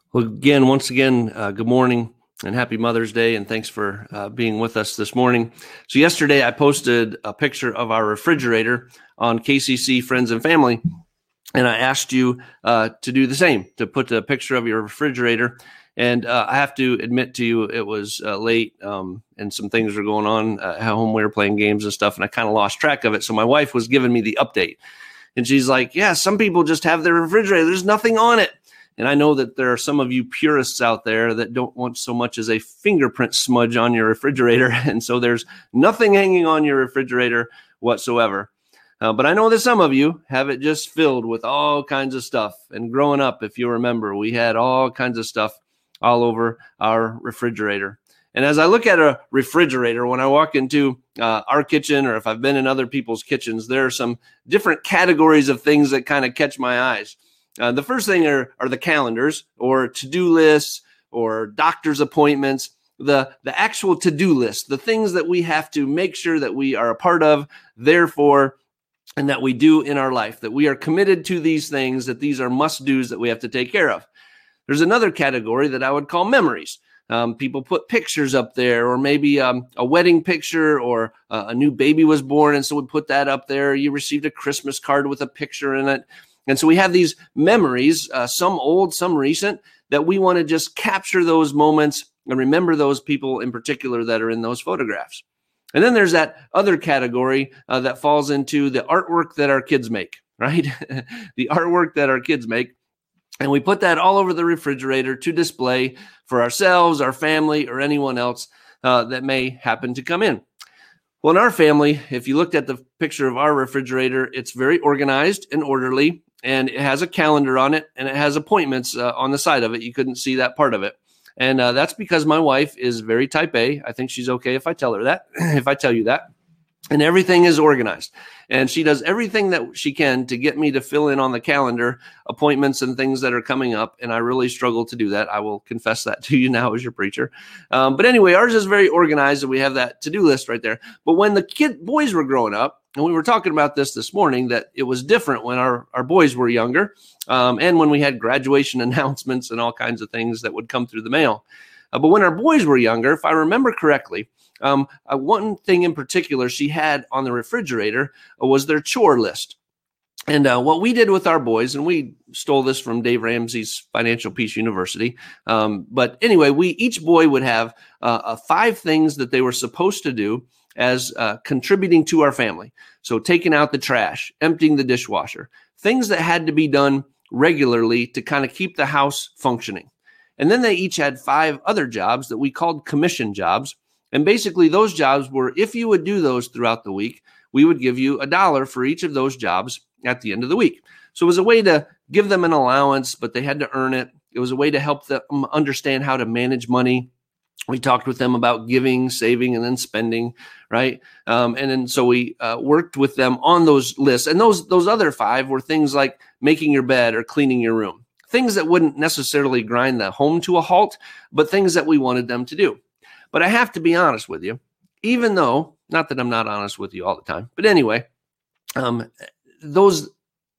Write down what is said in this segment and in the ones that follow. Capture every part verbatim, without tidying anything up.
Well, again, once again, uh, good morning and happy Mother's Day, and thanks for uh, being with us this morning. So yesterday I posted a picture of our refrigerator on K C C Friends and Family, and I asked you uh, to do the same, to put a picture of your refrigerator. And uh, I have to admit to you, it was uh, late um, and some things were going on uh, at home. We were playing games and stuff, and I kind of lost track of it. So my wife was giving me the update, and she's like, yeah, some people just have their refrigerator. There's nothing on it. And I know that there are some of you purists out there that don't want so much as a fingerprint smudge on your refrigerator. And so there's nothing hanging on your refrigerator whatsoever. Uh, but I know that some of you have it just filled with all kinds of stuff. And growing up, if you remember, we had all kinds of stuff all over our refrigerator. And as I look at a refrigerator, when I walk into uh, our kitchen, or if I've been in other people's kitchens, there are some different categories of things that kind of catch my eyes. Uh, the first thing are, are the calendars or to-do lists or doctor's appointments, the, the actual to-do list, the things that we have to make sure that we are a part of, therefore, and that we do in our life, that we are committed to these things, that these are must-dos that we have to take care of. There's another category that I would call memories. Um, people put pictures up there, or maybe um, a wedding picture, or uh, a new baby was born, and so we put that up there. You received a Christmas card with a picture in it. And so we have these memories, uh, some old, some recent, that we want to just capture those moments and remember those people in particular that are in those photographs. And then there's that other category uh, that falls into the artwork that our kids make, right? The artwork that our kids make. And we put that all over the refrigerator to display for ourselves, our family, or anyone else uh, that may happen to come in. Well, in our family, if you looked at the picture of our refrigerator, it's very organized and orderly. And it has a calendar on it, and it has appointments uh, on the side of it. You couldn't see that part of it. And uh, that's because my wife is very type A. I think she's okay if I tell her that, if I tell you that. And everything is organized. And she does everything that she can to get me to fill in on the calendar appointments and things that are coming up. And I really struggle to do that. I will confess that to you now as your preacher. Um, but anyway, ours is very organized, and we have that to-do list right there. But when the kid boys were growing up, and we were talking about this this morning, that it was different when our, our boys were younger, um, and when we had graduation announcements and all kinds of things that would come through the mail. Uh, but when our boys were younger, if I remember correctly, um, uh, one thing in particular she had on the refrigerator uh, was their chore list. And uh, what we did with our boys, and we stole this from Dave Ramsey's Financial Peace University. Um, but anyway, we each boy would have uh, uh, five things that they were supposed to do as uh, contributing to our family. So taking out the trash, emptying the dishwasher, things that had to be done regularly to kind of keep the house functioning. And then they each had five other jobs that we called commission jobs. And basically those jobs were, if you would do those throughout the week, we would give you a dollar for each of those jobs at the end of the week. So it was a way to give them an allowance, but they had to earn it. It was a way to help them understand how to manage money. We talked with them about giving, saving, and then spending, right? Um, and then so we uh, worked with them on those lists. And those those other five were things like making your bed or cleaning your room, things that wouldn't necessarily grind the home to a halt, but things that we wanted them to do. But I have to be honest with you, even though, not that I'm not honest with you all the time, but anyway, um, those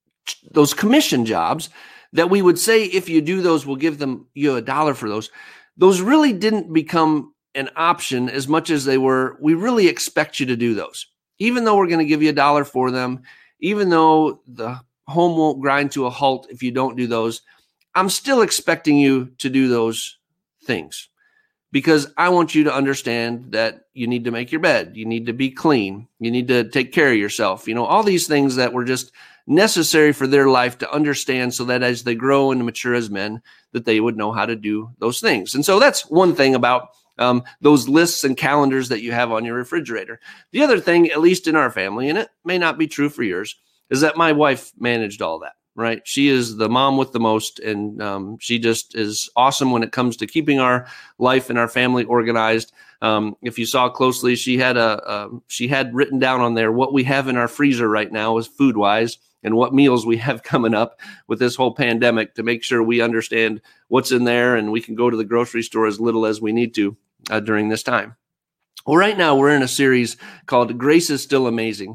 those commission jobs that we would say, if you do those, we'll give them you a dollar for those. Those really didn't become an option as much as they were, we really expect you to do those. Even though we're going to give you a dollar for them, even though the home won't grind to a halt if you don't do those, I'm still expecting you to do those things because I want you to understand that you need to make your bed. You need to be clean. You need to take care of yourself. You know, all these things that were just necessary for their life to understand so that as they grow and mature as men, that they would know how to do those things. And so that's one thing about um, those lists and calendars that you have on your refrigerator. The other thing, at least in our family, and it may not be true for yours, is that my wife managed all that, right? She is the mom with the most, and um, she just is awesome when it comes to keeping our life and our family organized. Um, if you saw closely, she had a, a she had written down on there what we have in our freezer right now is food-wise, and what meals we have coming up with this whole pandemic to make sure we understand what's in there and we can go to the grocery store as little as we need to uh, during this time. Well, right now we're in a series called Grace is Still Amazing.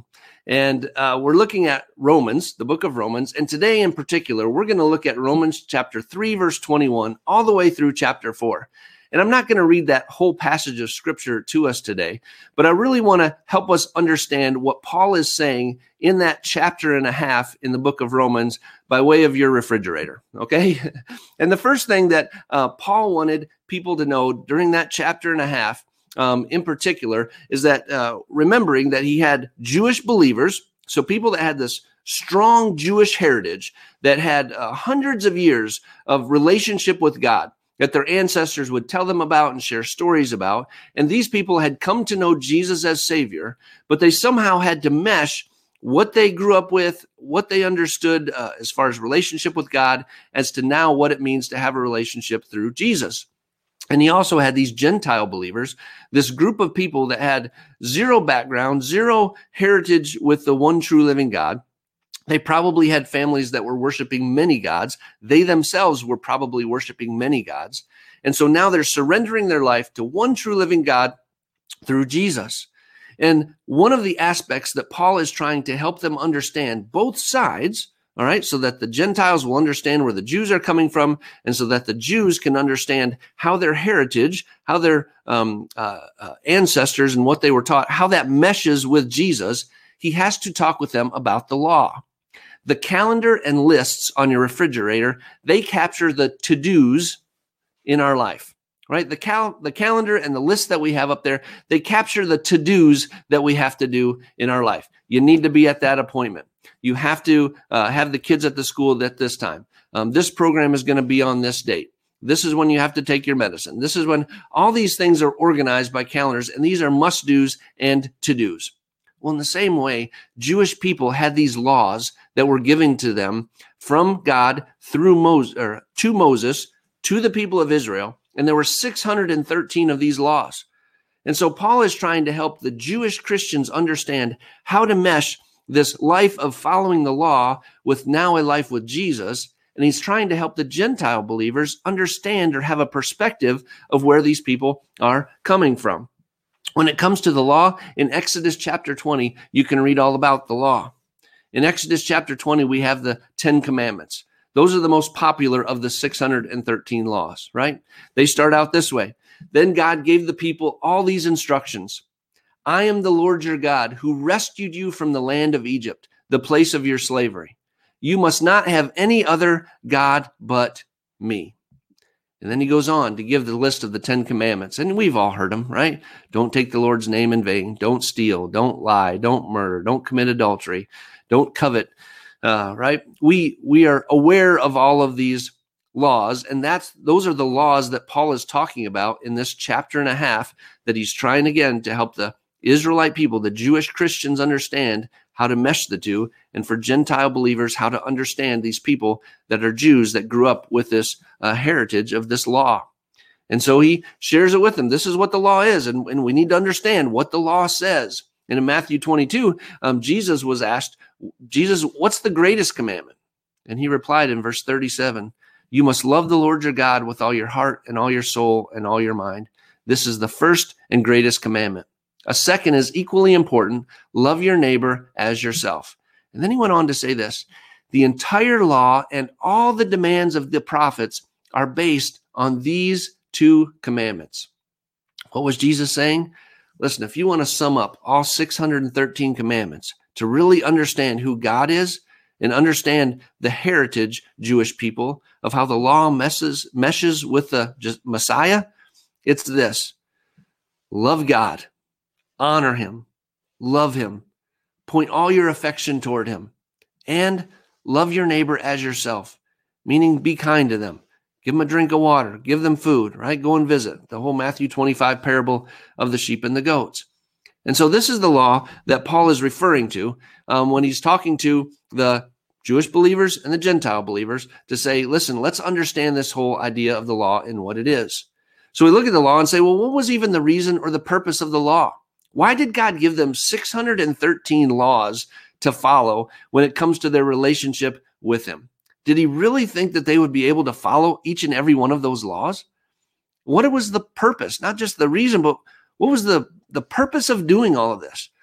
And uh, we're looking at Romans, the book of Romans. And today in particular, we're going to look at Romans chapter three, verse twenty-one, all the way through chapter four. And I'm not going to read that whole passage of scripture to us today, but I really want to help us understand what Paul is saying in that chapter and a half in the book of Romans by way of your refrigerator, okay? And the first thing that uh, Paul wanted people to know during that chapter and a half um, in particular is that uh, remembering that he had Jewish believers, so people that had this strong Jewish heritage that had uh, hundreds of years of relationship with God, that their ancestors would tell them about and share stories about. And these people had come to know Jesus as Savior, but they somehow had to mesh what they grew up with, what they understood uh, as far as relationship with God, as to now what it means to have a relationship through Jesus. And he also had these Gentile believers, this group of people that had zero background, zero heritage with the one true living God. They probably had families that were worshiping many gods. They themselves were probably worshiping many gods. And so now they're surrendering their life to one true living God through Jesus. And one of the aspects that Paul is trying to help them understand, both sides, all right, so that the Gentiles will understand where the Jews are coming from, and so that the Jews can understand how their heritage, how their um, uh, uh, ancestors and what they were taught, how that meshes with Jesus. He has to talk with them about the law. The calendar and lists on your refrigerator, they capture the to-dos in our life, right? The cal- the calendar and the list that we have up there, they capture the to-dos that we have to do in our life. You need to be at that appointment. You have to uh, have the kids at the school at this time. Um, this program is going to be on this date. This is when you have to take your medicine. This is when all these things are organized by calendars, and these are must-dos and to-dos. Well, in the same way, Jewish people had these laws that were given to them from God through Moses, or to Moses, to the people of Israel, and there were six hundred thirteen of these laws. And so Paul is trying to help the Jewish Christians understand how to mesh this life of following the law with now a life with Jesus, and he's trying to help the Gentile believers understand or have a perspective of where these people are coming from. When it comes to the law, in Exodus chapter twenty, you can read all about the law. In Exodus chapter twenty, we have the Ten Commandments. Those are the most popular of the six hundred thirteen laws, right? They start out this way. Then God gave the people all these instructions. I am the Lord your God who rescued you from the land of Egypt, the place of your slavery. You must not have any other God but me. And then he goes on to give the list of the Ten Commandments. And we've all heard them, right? Don't take the Lord's name in vain. Don't steal. Don't lie. Don't murder. Don't commit adultery. Don't covet, uh, right? We we are aware of all of these laws, and that's those are the laws that Paul is talking about in this chapter and a half that he's trying again to help the Israelite people, the Jewish Christians, understand how to mesh the two, and for Gentile believers, how to understand these people that are Jews that grew up with this uh, heritage of this law. And so he shares it with them. This is what the law is, and, and we need to understand what the law says. And in Matthew twenty-two, um, Jesus was asked, Jesus, what's the greatest commandment? And he replied in verse thirty-seven, you must love the Lord your God with all your heart and all your soul and all your mind. This is the first and greatest commandment. A second is equally important. Love your neighbor as yourself. And then he went on to say this, the entire law and all the demands of the prophets are based on these two commandments. What was Jesus saying? Listen, if you want to sum up all six hundred thirteen commandments to really understand who God is and understand the heritage Jewish people of how the law messes, meshes with the Messiah, it's this. Love God. Honor him, love him, point all your affection toward him, and love your neighbor as yourself, meaning be kind to them. Give them a drink of water, give them food, right? Go and visit. The whole Matthew twenty-five parable of the sheep and the goats. And so this is the law that Paul is referring to um, when he's talking to the Jewish believers and the Gentile believers to say, listen, let's understand this whole idea of the law and what it is. So we look at the law and say, well, what was even the reason or the purpose of the law? Why did God give them six hundred thirteen laws to follow when it comes to their relationship with him? Did he really think that they would be able to follow each and every one of those laws? What was the purpose? Not just the reason, but what was the, the purpose of doing all of this?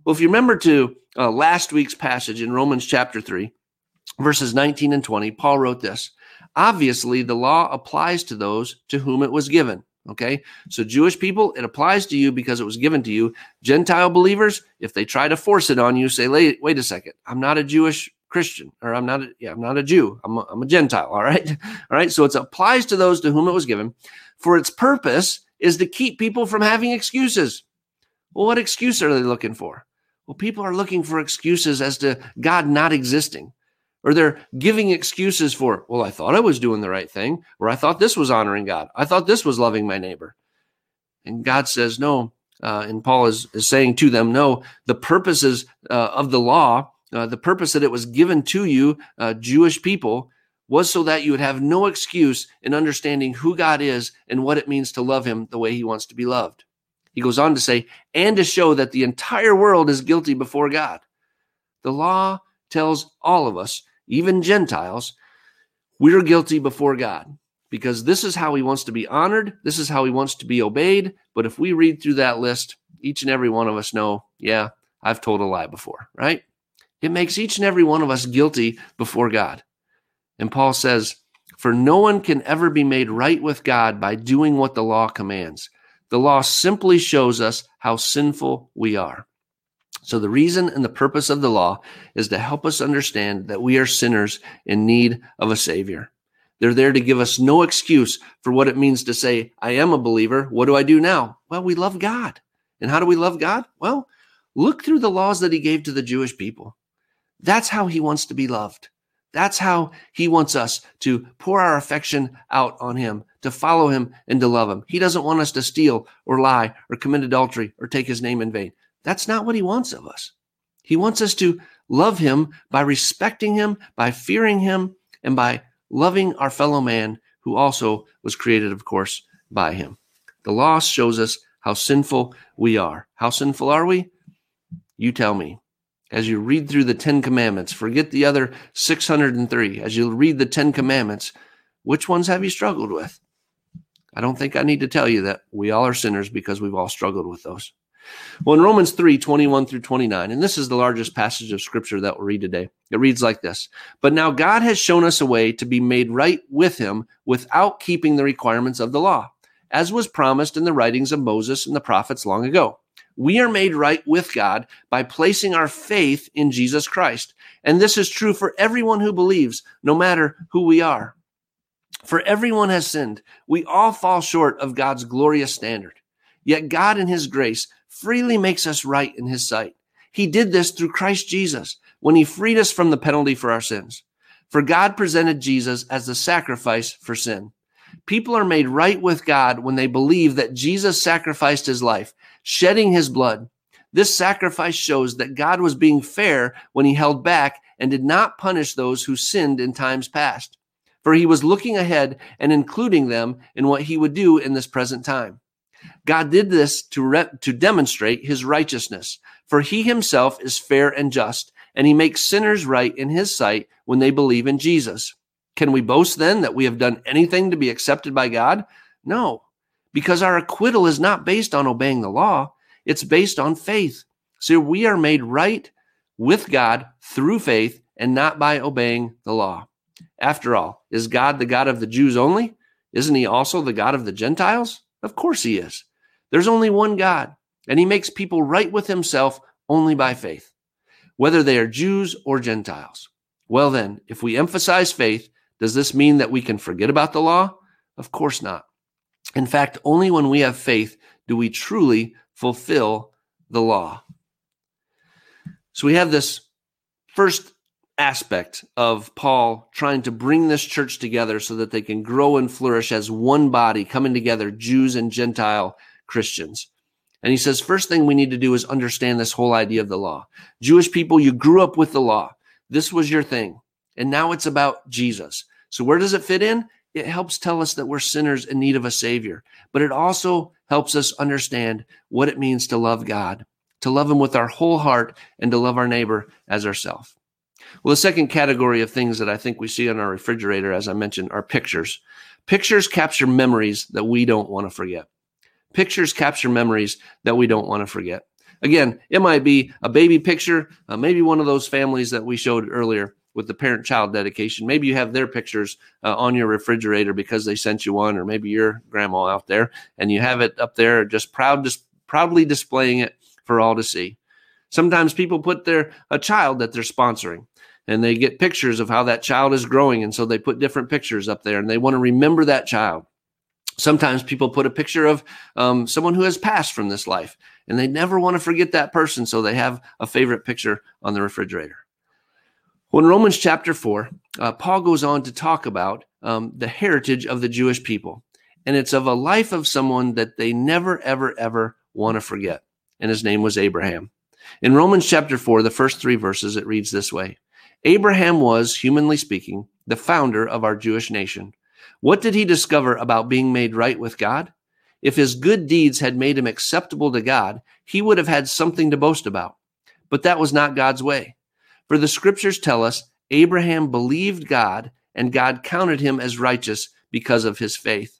Well, if you remember to uh, last week's passage in Romans chapter three, verses nineteen and twenty, Paul wrote this: obviously, the law applies to those to whom it was given. Okay, so Jewish people, it applies to you because it was given to you. Gentile believers, if they try to force it on you, say, wait, wait a second, I'm not a Jewish Christian, or I'm not a, yeah, I'm not a Jew. I'm a, I'm a Gentile. All right. All right. So it applies to those to whom it was given, for its purpose is to keep people from having excuses. Well, what excuse are they looking for? Well, people are looking for excuses as to God not existing, or they're giving excuses for, well, I thought I was doing the right thing, or I thought this was honoring God. I thought this was loving my neighbor. And God says, no. Uh, and Paul is, is saying to them, no, the purposes uh, of the law, uh, the purpose that it was given to you, uh, Jewish people, was so that you would have no excuse in understanding who God is and what it means to love him the way he wants to be loved. He goes on to say, and to show that the entire world is guilty before God. The law tells all of us, even Gentiles, we're guilty before God, because this is how he wants to be honored. This is how he wants to be obeyed. But if we read through that list, each and every one of us know, yeah, I've told a lie before, right? It makes each and every one of us guilty before God. And Paul says, for no one can ever be made right with God by doing what the law commands. The law simply shows us how sinful we are. So the reason and the purpose of the law is to help us understand that we are sinners in need of a Savior. They're there to give us no excuse for what it means to say, I am a believer. What do I do now? Well, we love God. And how do we love God? Well, look through the laws that he gave to the Jewish people. That's how he wants to be loved. That's how he wants us to pour our affection out on him, to follow him and to love him. He doesn't want us to steal or lie or commit adultery or take his name in vain. That's not what he wants of us. He wants us to love him by respecting him, by fearing him, and by loving our fellow man who also was created, of course, by him. The law shows us how sinful we are. How sinful are we? You tell me. As you read through the Ten Commandments, forget the other six hundred three. As you read the Ten Commandments, which ones have you struggled with? I don't think I need to tell you that we all are sinners because we've all struggled with those. Well, in Romans three, twenty-one through twenty-nine, and this is the largest passage of scripture that we'll read today, it reads like this: but now God has shown us a way to be made right with him without keeping the requirements of the law, as was promised in the writings of Moses and the prophets long ago. We are made right with God by placing our faith in Jesus Christ. And this is true for everyone who believes, no matter who we are. For everyone has sinned. We all fall short of God's glorious standard. Yet God in his grace freely makes us right in his sight. He did this through Christ Jesus when he freed us from the penalty for our sins. For God presented Jesus as the sacrifice for sin. People are made right with God when they believe that Jesus sacrificed his life, shedding his blood. This sacrifice shows that God was being fair when he held back and did not punish those who sinned in times past. For he was looking ahead and including them in what he would do in this present time. God did this to, re- to demonstrate his righteousness, for he himself is fair and just, and he makes sinners right in his sight when they believe in Jesus. Can we boast then that we have done anything to be accepted by God? No, because our acquittal is not based on obeying the law. It's based on faith. So we are made right with God through faith and not by obeying the law. After all, is God the God of the Jews only? Isn't he also the God of the Gentiles? Of course he is. There's only one God, and he makes people right with himself only by faith, whether they are Jews or Gentiles. Well then, if we emphasize faith, does this mean that we can forget about the law? Of course not. In fact, only when we have faith do we truly fulfill the law. So we have this first aspect of Paul trying to bring this church together so that they can grow and flourish as one body, coming together, Jews and Gentile Christians. And he says, first thing we need to do is understand this whole idea of the law. Jewish people, you grew up with the law. This was your thing. And now it's about Jesus. So where does it fit in? It helps tell us that we're sinners in need of a Savior. But it also helps us understand what it means to love God, to love him with our whole heart, and to love our neighbor as ourselves. Well, the second category of things that I think we see on our refrigerator, as I mentioned, are pictures. Pictures capture memories that we don't want to forget. Pictures capture memories that we don't want to forget. Again, it might be a baby picture, uh, maybe one of those families that we showed earlier with the parent-child dedication. Maybe you have their pictures uh, on your refrigerator because they sent you one, or maybe your grandma out there, and you have it up there just proud, just proudly displaying it for all to see. Sometimes people put their a child that they're sponsoring, and they get pictures of how that child is growing, and so they put different pictures up there, and they want to remember that child. Sometimes people put a picture of um, someone who has passed from this life, and they never want to forget that person, so they have a favorite picture on the refrigerator. Well, in Romans chapter four, uh, Paul goes on to talk about um, the heritage of the Jewish people, and it's of a life of someone that they never, ever, ever want to forget, and his name was Abraham. In Romans chapter four, the first three verses, it reads this way: Abraham was, humanly speaking, the founder of our Jewish nation. What did he discover about being made right with God? If his good deeds had made him acceptable to God, he would have had something to boast about. But that was not God's way. For the scriptures tell us Abraham believed God, and God counted him as righteous because of his faith.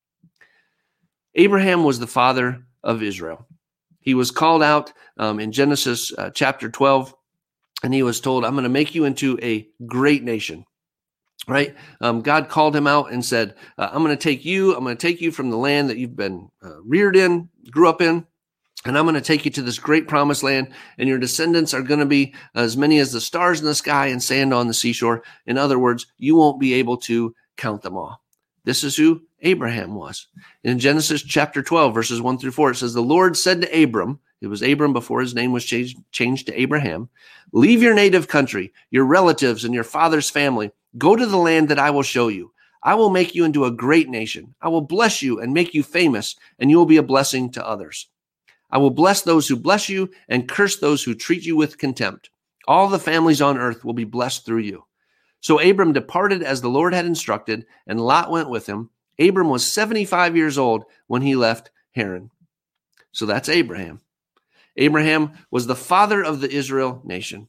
Abraham was the father of Israel. He was called out um, in Genesis uh, chapter twelve, and he was told, I'm going to make you into a great nation. Right? Um, God called him out and said, uh, I'm going to take you, I'm going to take you from the land that you've been uh, reared in, grew up in, and I'm going to take you to this great promised land, and your descendants are going to be as many as the stars in the sky and sand on the seashore. In other words, you won't be able to count them all. This is who Abraham was. In Genesis chapter twelve, verses one through four, it says, the Lord said to Abram, it was Abram before his name was changed, changed to Abraham, leave your native country, your relatives, and your father's family. Go to the land that I will show you. I will make you into a great nation. I will bless you and make you famous, and you will be a blessing to others. I will bless those who bless you and curse those who treat you with contempt. All the families on earth will be blessed through you. So Abram departed as the Lord had instructed, and Lot went with him. Abram was seventy-five years old when he left Haran. So that's Abraham. Abraham was the father of the Israel nation.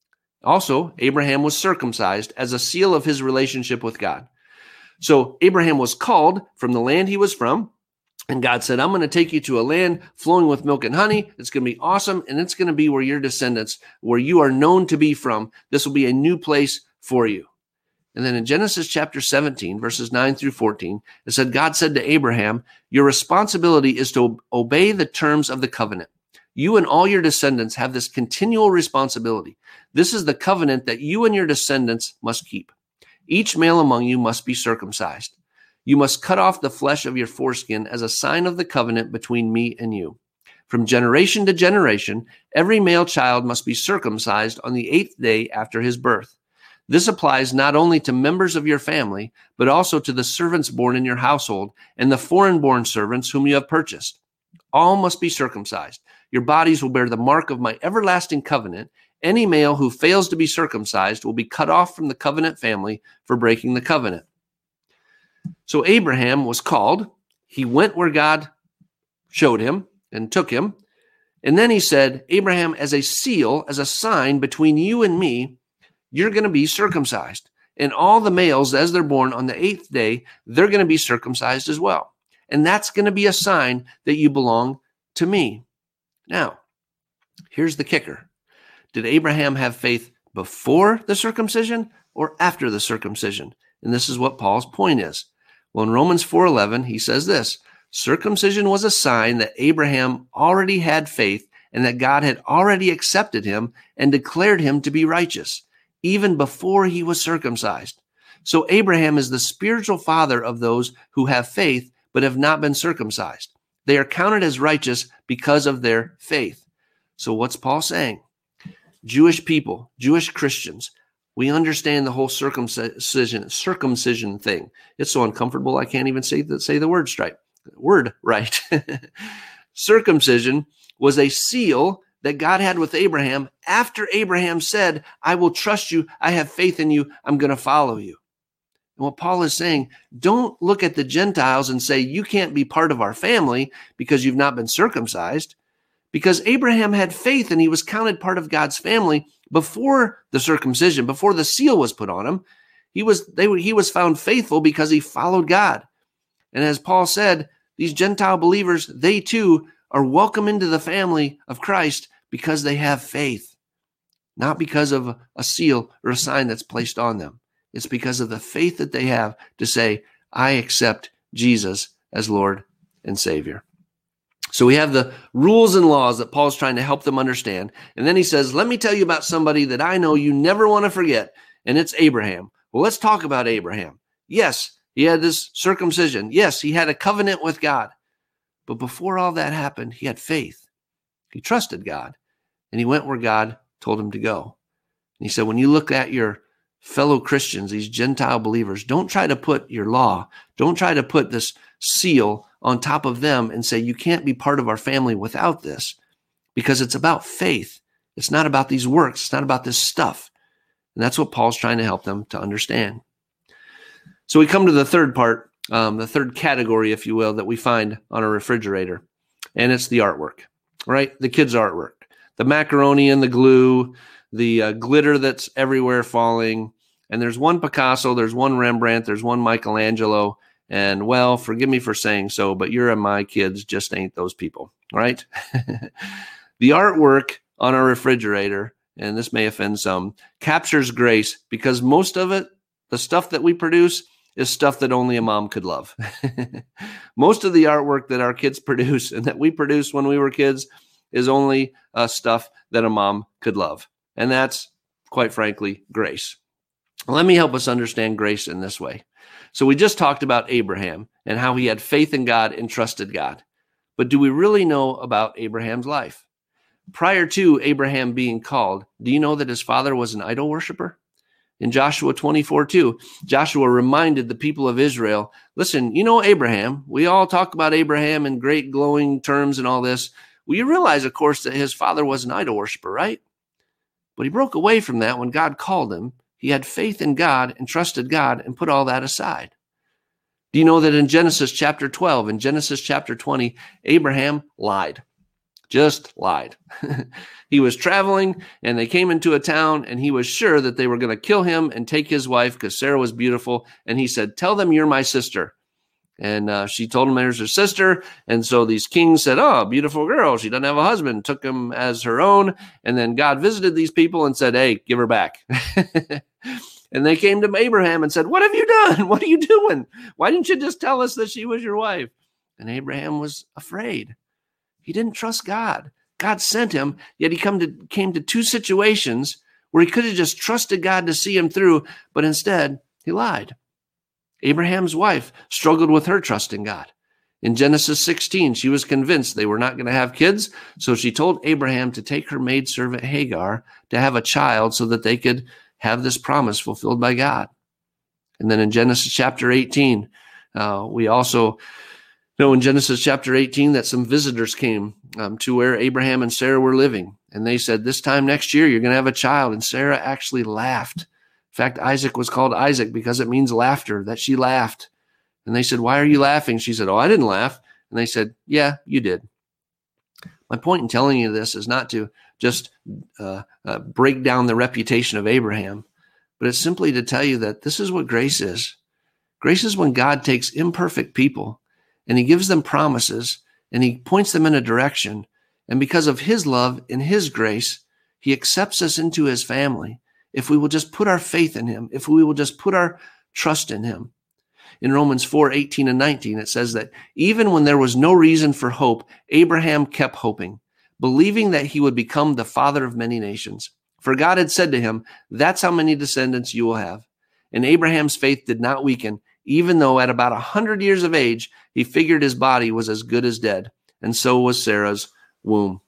Also, Abraham was circumcised as a seal of his relationship with God. So Abraham was called from the land he was from, and God said, I'm going to take you to a land flowing with milk and honey. It's going to be awesome, and it's going to be where your descendants, where you are known to be from. This will be a new place for you. And then in Genesis chapter seventeen, verses nine through fourteen, it said, God said to Abraham, your responsibility is to obey the terms of the covenant. You and all your descendants have this continual responsibility. This is the covenant that you and your descendants must keep. Each male among you must be circumcised. You must cut off the flesh of your foreskin as a sign of the covenant between me and you. From generation to generation, every male child must be circumcised on the eighth day after his birth. This applies not only to members of your family, but also to the servants born in your household and the foreign-born servants whom you have purchased. All must be circumcised. Your bodies will bear the mark of my everlasting covenant. Any male who fails to be circumcised will be cut off from the covenant family for breaking the covenant. So Abraham was called. He went where God showed him and took him. And then he said, Abraham, as a seal, as a sign between you and me, you're going to be circumcised. And all the males, as they're born on the eighth day, they're going to be circumcised as well. And that's going to be a sign that you belong to me. Now, here's the kicker. Did Abraham have faith before the circumcision or after the circumcision? And this is what Paul's point is. Well, in Romans four eleven, he says this, circumcision was a sign that Abraham already had faith and that God had already accepted him and declared him to be righteous, even before he was circumcised. So Abraham is the spiritual father of those who have faith but have not been circumcised. They are counted as righteous because of their faith. So what's Paul saying? Jewish people, Jewish Christians, we understand the whole circumcision circumcision thing. It's so uncomfortable I can't even say the, say the word straight. Word right. Circumcision was a seal that God had with Abraham after Abraham said, I will trust you, I have faith in you, I'm going to follow you. And what Paul is saying, don't look at the Gentiles and say, you can't be part of our family because you've not been circumcised. Because Abraham had faith and he was counted part of God's family before the circumcision, before the seal was put on him. He was, they, he was found faithful because he followed God. And as Paul said, these Gentile believers, they too are welcome into the family of Christ because they have faith, not because of a seal or a sign that's placed on them. It's because of the faith that they have to say, I accept Jesus as Lord and Savior. So we have the rules and laws that Paul's trying to help them understand. And then he says, let me tell you about somebody that I know you never want to forget, and it's Abraham. Well, let's talk about Abraham. Yes, he had this circumcision. Yes, he had a covenant with God. But before all that happened, he had faith. He trusted God, and he went where God told him to go. And he said, when you look at your fellow Christians, these Gentile believers, don't try to put your law, don't try to put this seal on top of them and say, you can't be part of our family without this, because it's about faith. It's not about these works. It's not about this stuff. And that's what Paul's trying to help them to understand. So we come to the third part, um, the third category, if you will, that we find on a refrigerator, and it's the artwork, right? The kids' artwork, the macaroni and the glue, the uh, glitter that's everywhere falling. And there's one Picasso, there's one Rembrandt, there's one Michelangelo. And well, forgive me for saying so, but your and my kids just ain't those people, right? The artwork on our refrigerator, and this may offend some, captures grace because most of it, the stuff that we produce, is stuff that only a mom could love. Most of the artwork that our kids produce and that we produced when we were kids is only uh, stuff that a mom could love. And that's, quite frankly, grace. Let me help us understand grace in this way. So we just talked about Abraham and how he had faith in God and trusted God. But do we really know about Abraham's life? Prior to Abraham being called, do you know that his father was an idol worshiper? In Joshua twenty-four two, Joshua reminded the people of Israel, listen, you know Abraham. We all talk about Abraham in great glowing terms and all this. Well, you realize, of course, that his father was an idol worshiper, right? But he broke away from that when God called him. He had faith in God and trusted God and put all that aside. Do you know that in Genesis chapter twelve, in Genesis chapter twenty, Abraham lied, just lied. He was traveling and they came into a town and he was sure that they were going to kill him and take his wife because Sarah was beautiful. And he said, tell them you're my sister. And uh, she told him there's her sister. And so these kings said, oh, beautiful girl. She doesn't have a husband, took him as her own. And then God visited these people and said, hey, give her back. And they came to Abraham and said, what have you done? What are you doing? Why didn't you just tell us that she was your wife? And Abraham was afraid. He didn't trust God. God sent him, yet he come to, came to two situations where he could have just trusted God to see him through, but instead he lied. Abraham's wife struggled with her trust in God. In Genesis sixteen, she was convinced they were not going to have kids, so she told Abraham to take her maidservant Hagar to have a child so that they could have this promise fulfilled by God. And then in Genesis chapter eighteen, uh, we also know in Genesis chapter eighteen that some visitors came um, to where Abraham and Sarah were living. And they said, this time next year, you're going to have a child. And Sarah actually laughed. In fact, Isaac was called Isaac because it means laughter, that she laughed. And they said, why are you laughing? She said, oh, I didn't laugh. And they said, yeah, you did. My point in telling you this is not to just uh, uh, break down the reputation of Abraham, but it's simply to tell you that this is what grace is. Grace is when God takes imperfect people and he gives them promises and he points them in a direction. And because of his love and his grace, he accepts us into his family. If we will just put our faith in him, if we will just put our trust in him. In Romans four eighteen and nineteen, it says that even when there was no reason for hope, Abraham kept hoping, believing that he would become the father of many nations. For God had said to him, that's how many descendants you will have. And Abraham's faith did not weaken, even though at about a hundred years of age, he figured his body was as good as dead. And so was Sarah's womb.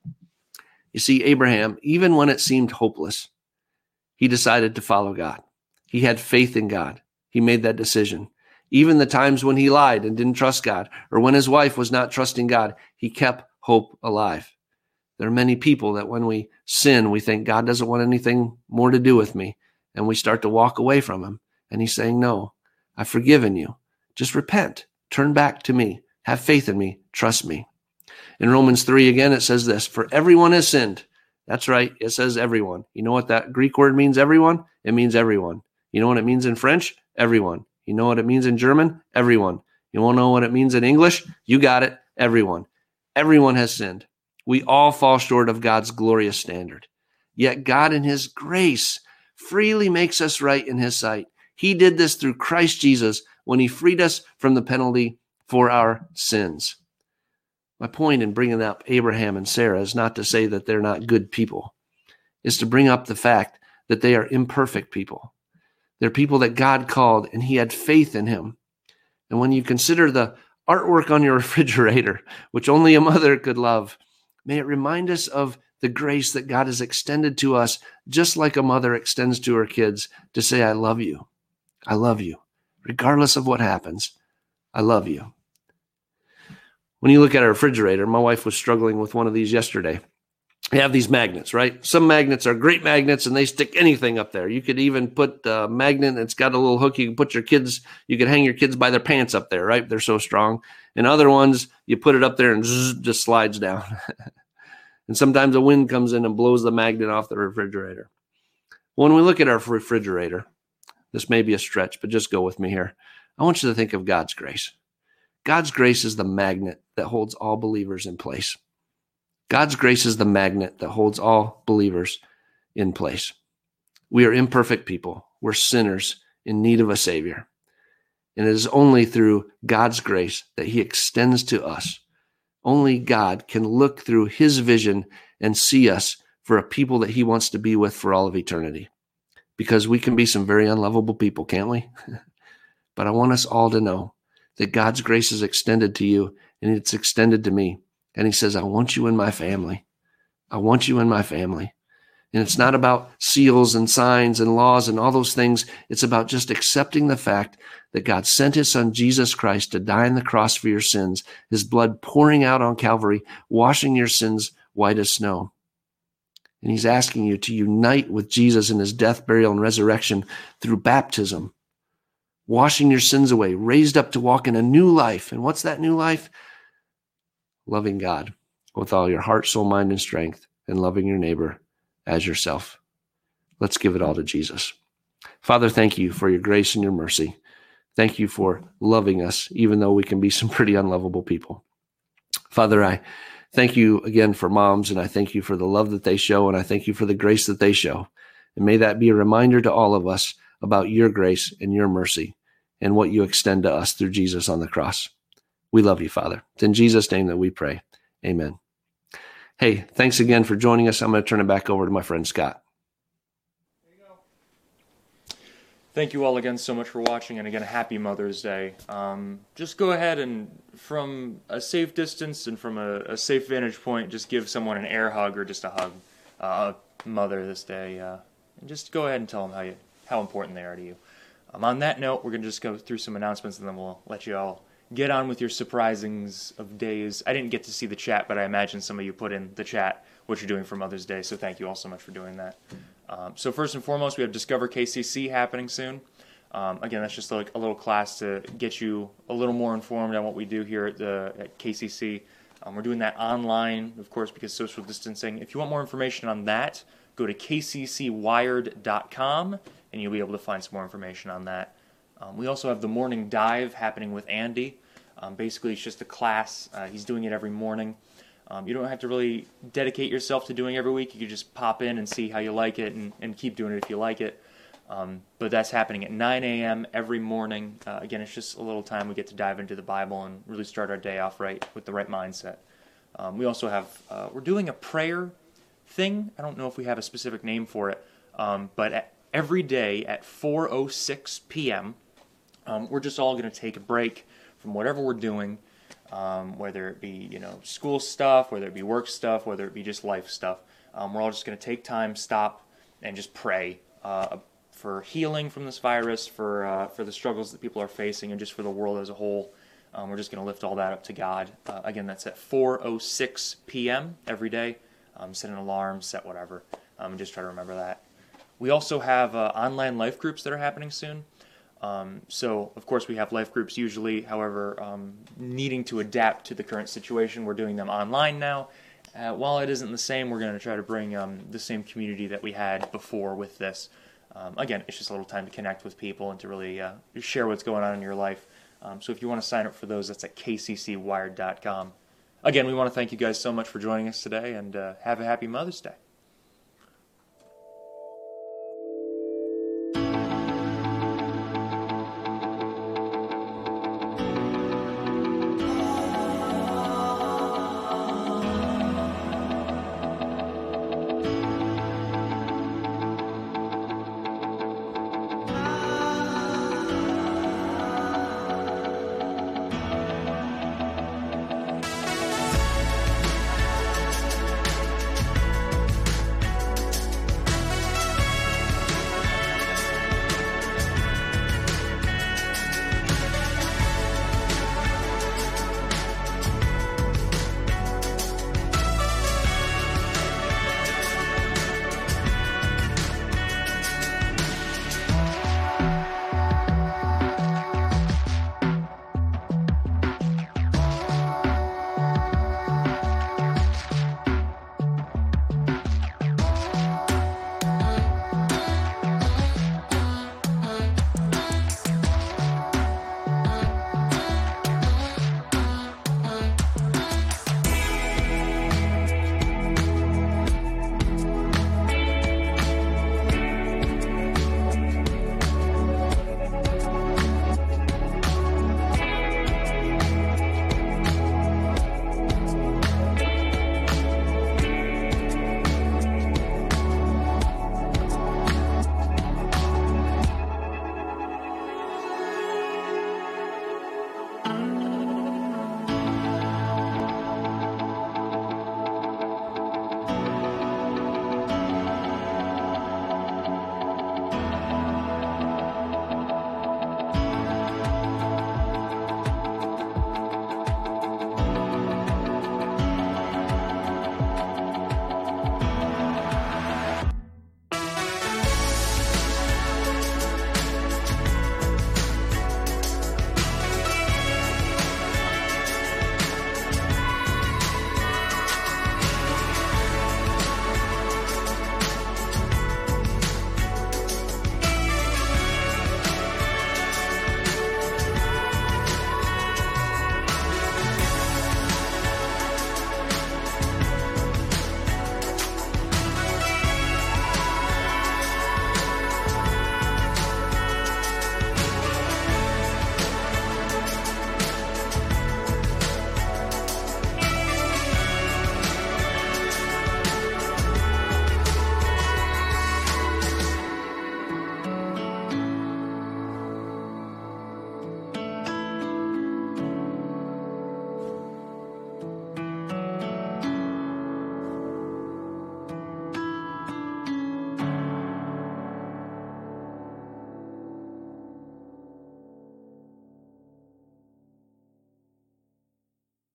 You see, Abraham, even when it seemed hopeless, he decided to follow God. He had faith in God. He made that decision. Even the times when he lied and didn't trust God, or when his wife was not trusting God, he kept hope alive. There are many people that when we sin, we think God doesn't want anything more to do with me, and we start to walk away from him. And he's saying, no, I've forgiven you. Just repent. Turn back to me. Have faith in me. Trust me. In Romans three, again, it says this, for everyone has sinned. That's right. It says everyone. You know what that Greek word means, everyone? It means everyone. You know what it means in French? Everyone. You know what it means in German? Everyone. You want to know what it means in English? You got it. Everyone. Everyone has sinned. We all fall short of God's glorious standard. Yet God in his grace freely makes us right in his sight. He did this through Christ Jesus when he freed us from the penalty for our sins. My point in bringing up Abraham and Sarah is not to say that they're not good people. It's to bring up the fact that they are imperfect people. They're people that God called, and he had faith in him. And when you consider the artwork on your refrigerator, which only a mother could love, may it remind us of the grace that God has extended to us, just like a mother extends to her kids to say, I love you. I love you. Regardless of what happens, I love you. When you look at a refrigerator, my wife was struggling with one of these yesterday. They have these magnets, right? Some magnets are great magnets and they stick anything up there. You could even put a magnet that's got a little hook. You can put your kids, you could hang your kids by their pants up there, right? They're so strong. And other ones, you put it up there and zzz, just slides down. And sometimes a wind comes in and blows the magnet off the refrigerator. When we look at our refrigerator, this may be a stretch, but just go with me here. I want you to think of God's grace. God's grace is the magnet that holds all believers in place. God's grace is the magnet that holds all believers in place. We are imperfect people. We're sinners in need of a Savior. And it is only through God's grace that he extends to us. Only God can look through his vision and see us for a people that he wants to be with for all of eternity. Because we can be some very unlovable people, can't we? But I want us all to know that God's grace is extended to you, and it's extended to me. And he says, I want you in my family. I want you in my family. And it's not about seals and signs and laws and all those things. It's about just accepting the fact that God sent his son, Jesus Christ, to die on the cross for your sins, his blood pouring out on Calvary, washing your sins white as snow. And he's asking you to unite with Jesus in his death, burial, and resurrection through baptism, washing your sins away, raised up to walk in a new life. And what's that new life? Loving God with all your heart, soul, mind, and strength, and loving your neighbor as yourself. Let's give it all to Jesus. Father, thank you for your grace and your mercy. Thank you for loving us, even though we can be some pretty unlovable people. Father, I thank you again for moms, and I thank you for the love that they show, and I thank you for the grace that they show. And may that be a reminder to all of us about your grace and your mercy and what you extend to us through Jesus on the cross. We love you, Father. It's in Jesus' name that we pray. Amen. Hey, thanks again for joining us. I'm going to turn it back over to my friend Scott. There you go. Thank you all again so much for watching, and again, happy Mother's Day. Um, just go ahead and, from a safe distance and from a, a safe vantage point, just give someone an air hug or just a hug, uh, mother this day, uh, and just go ahead and tell them how you how important they are to you. Um, on that note, we're going to just go through some announcements, and then we'll let you all get on with your surprisings of days. I didn't get to see the chat, but I imagine some of you put in the chat what you're doing for Mother's Day, so thank you all so much for doing that. Um, so first and foremost, we have Discover K C C happening soon. Um, again, that's just like a little class to get you a little more informed on what we do here at the at K C C. Um, we're doing that online, of course, because social distancing. If you want more information on that, go to k c c wired dot com, and you'll be able to find some more information on that. Um, we also have the Morning Dive happening with Andy. Um, basically, it's just a class. Uh, he's doing it every morning. Um, you don't have to really dedicate yourself to doing it every week. You can just pop in and see how you like it and, and keep doing it if you like it. Um, but that's happening at nine a.m. every morning. Uh, again, it's just a little time we get to dive into the Bible and really start our day off right with the right mindset. Um, we also have, uh, we're doing a prayer thing. I don't know if we have a specific name for it, um, but at, every day at four oh six p.m., um, we're just all going to take a break from whatever we're doing, um, whether it be, you know, school stuff, whether it be work stuff, whether it be just life stuff. Um, we're all just going to take time, stop, and just pray uh, for healing from this virus, for uh, for the struggles that people are facing, and just for the world as a whole. Um, we're just going to lift all that up to God. Uh, again, that's at four oh six p.m. every day. Um, set an alarm, set whatever, um, and just try to remember that. We also have uh, online life groups that are happening soon. Um, so, of course, we have life groups usually. However, um, needing to adapt to the current situation, we're doing them online now. Uh, while it isn't the same, we're going to try to bring um, the same community that we had before with this. Um, again, it's just a little time to connect with people and to really uh, share what's going on in your life. Um, so if you want to sign up for those, that's at k c c wired dot com. again, we want to thank you guys so much for joining us today, and uh, have a happy Mother's Day.